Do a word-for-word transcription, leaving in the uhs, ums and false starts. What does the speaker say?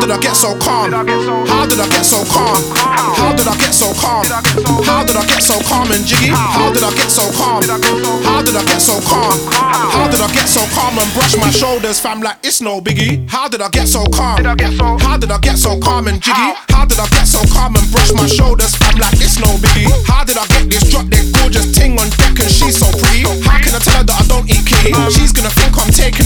did I get so calm? How did I get so calm? How did I get so calm? How did I get so calm and jiggy? How did I get so calm? How did I get so calm? How did I get so calm and brush my shoulders, fam, like it's no biggie? How did I get so calm? How did I get so calm and jiggy? How did I get so calm and brush my shoulders, fam, like it's no biggie? How did I get this drop dead gorgeous ting on deck and she's so pretty? How can I tell her that I don't eat kitty? She's gonna think I'm taking